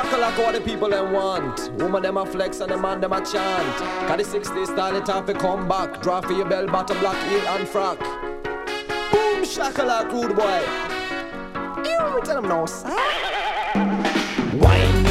shakalaka what the people them want. Woman them a flex and the man them a chant. Cause the 60s style it have to come back. Draw for your bell bottom, black heel and frock. Boom shakalaka rude boy. You tell them no, sir. Wine